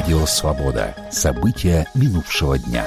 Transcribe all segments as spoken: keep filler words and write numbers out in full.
Радио «Свобода». События минувшего дня.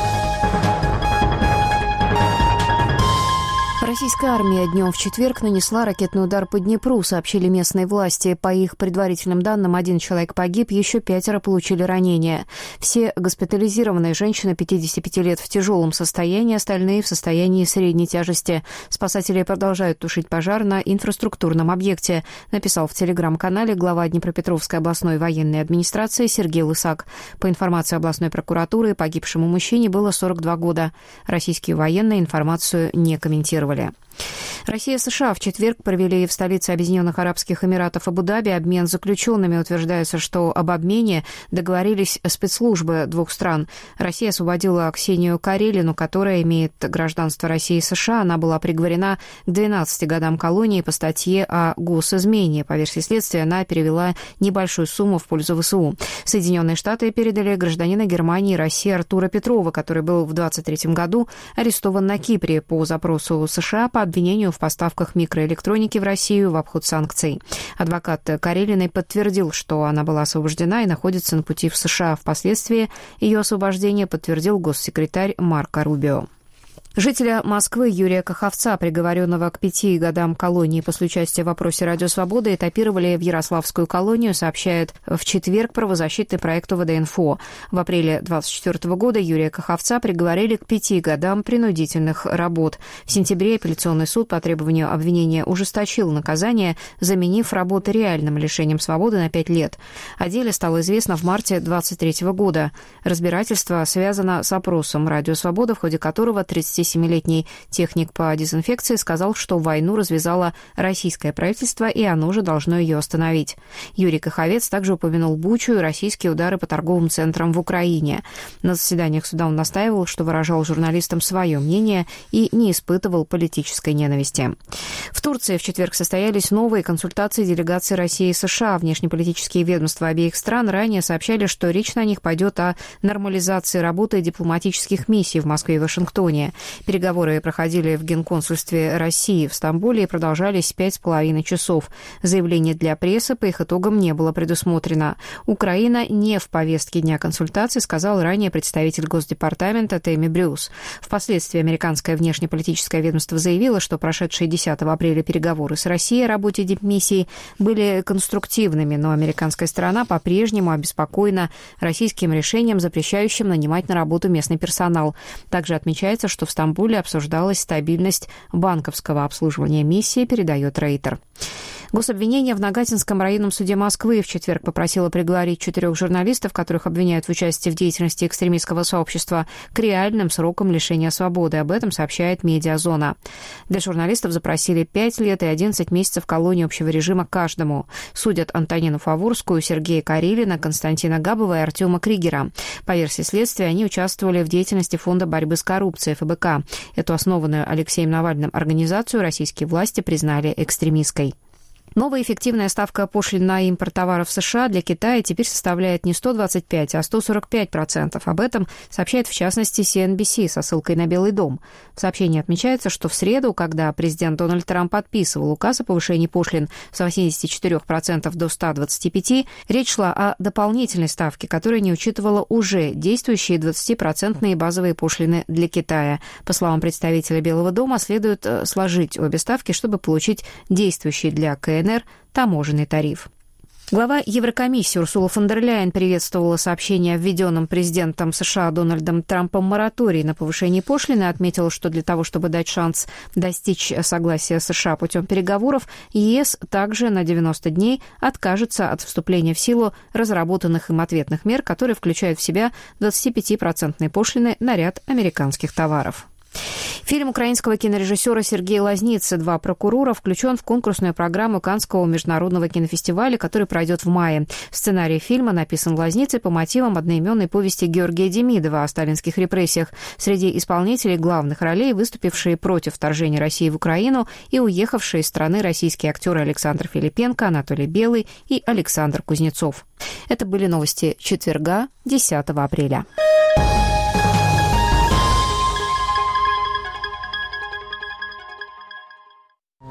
Российская армия днем в четверг нанесла ракетный удар по Днепру, сообщили местные власти. По их предварительным данным, один человек погиб, еще пятеро получили ранения. Все госпитализированные женщины пятидесяти пяти лет в тяжелом состоянии, остальные в состоянии средней тяжести. Спасатели продолжают тушить пожар на инфраструктурном объекте, написал в телеграм-канале глава Днепропетровской областной военной администрации Сергей Лысак. По информации областной прокуратуры, погибшему мужчине было сорок два года. Российские военные информацию не комментировали. Россия и США в четверг провели в столице Объединенных Арабских Эмиратов Абу-Даби обмен заключенными. Утверждается, что об обмене договорились спецслужбы двух стран. Россия освободила Ксению Карелину, которая имеет гражданство России и США. Она была приговорена к двенадцати годам колонии по статье о госизмене. По версии следствия, она перевела небольшую сумму в пользу ВСУ. Соединенные Штаты передали гражданина Германии и России Артура Петрова, который был в двадцать третьем году арестован на Кипре по запросу США по обвинению в поставках микроэлектроники в Россию в обход санкций. Адвокат Карелиной подтвердил, что она была освобождена и находится на пути в США. Впоследствии ее освобождение подтвердил госсекретарь Марко Рубио. Жителя Москвы Юрия Каховца, приговоренного к пяти годам колонии после участия в опросе «Радио Свобода», этапировали в Ярославскую колонию, сообщает в четверг правозащитный проект ОВД-Инфо. В апреле двадцать четвёртого года Юрия Каховца приговорили к пяти годам принудительных работ. В сентябре апелляционный суд по требованию обвинения ужесточил наказание, заменив работы реальным лишением свободы на пять лет. О деле стало известно в марте двадцать третьего года. Разбирательство связано с опросом «Радио Свобода», в ходе которого тридцатисемилетний техник по дезинфекции сказал, что войну развязало российское правительство, и оно же должно ее остановить. Юрий Каховец также упомянул Бучу и российские удары по торговым центрам в Украине. На заседаниях суда он настаивал, что выражал журналистам свое мнение и не испытывал политической ненависти. В Турции в четверг состоялись новые консультации делегаций России и США. Внешнеполитические ведомства обеих стран ранее сообщали, что речь на них пойдет о нормализации работы дипломатических миссий в Москве и Вашингтоне. Переговоры проходили в Генконсульстве России в Стамбуле и продолжались пять с половиной часов. Заявление для прессы по их итогам не было предусмотрено. Украина не в повестке дня консультаций, сказал ранее представитель Госдепартамента Тэмми Брюс. Впоследствии американское внешнеполитическое ведомство заявило, что прошедшие десятого апреля переговоры с Россией о работе дипмиссии были конструктивными, но американская сторона по-прежнему обеспокоена российским решением, запрещающим нанимать на работу местный персонал. Также отмечается, что в Стамбуле обсуждалась стабильность банковского обслуживания миссии, передает Рейтер. Гособвинение в Нагатинском районном суде Москвы в четверг попросило приговорить четырех журналистов, которых обвиняют в участии в деятельности экстремистского сообщества, к реальным срокам лишения свободы. Об этом сообщает «Медиазона». Для журналистов запросили пять лет и одиннадцать месяцев колонии общего режима каждому. Судят Антонину Фаворскую, Сергея Карелина, Константина Габова и Артема Кригера. По версии следствия, они участвовали в деятельности Фонда борьбы с коррупцией ФБК. Эту основанную Алексеем Навальным организацию российские власти признали экстремистской. Новая эффективная ставка пошлин на импорт товаров в США для Китая теперь составляет не сто двадцать пять, а сто сорок пять процентов. Об этом сообщает, в частности, си эн би си со ссылкой на Белый дом. В сообщении отмечается, что в среду, когда президент Дональд Трамп подписывал указ о повышении пошлин с восьмидесяти четырёх процентов до ста двадцати пяти процентов, речь шла о дополнительной ставке, которая не учитывала уже действующие двадцатипроцентные базовые пошлины для Китая. По словам представителя Белого дома, следует сложить обе ставки, чтобы получить действующий для КНР таможенный тариф. Глава Еврокомиссии Урсула фон дер Ляйен приветствовала сообщение о введенном президентом США Дональдом Трампом моратории на повышение пошлины и отметила, что для того, чтобы дать шанс достичь согласия США путем переговоров, ЕС также на девяносто дней откажется от вступления в силу разработанных им ответных мер, которые включают в себя двадцатипятипроцентные пошлины на ряд американских товаров. Фильм украинского кинорежиссера Сергея Лазницы «Два прокурора» включен в конкурсную программу Каннского международного кинофестиваля, который пройдет в мае. Сценарий фильма написан Лазницей по мотивам одноименной повести Георгия Демидова о сталинских репрессиях. Среди исполнителей главных ролей выступившие против вторжения России в Украину и уехавшие из страны российские актеры Александр Филипенко, Анатолий Белый и Александр Кузнецов. Это были новости четверга, десятого апреля.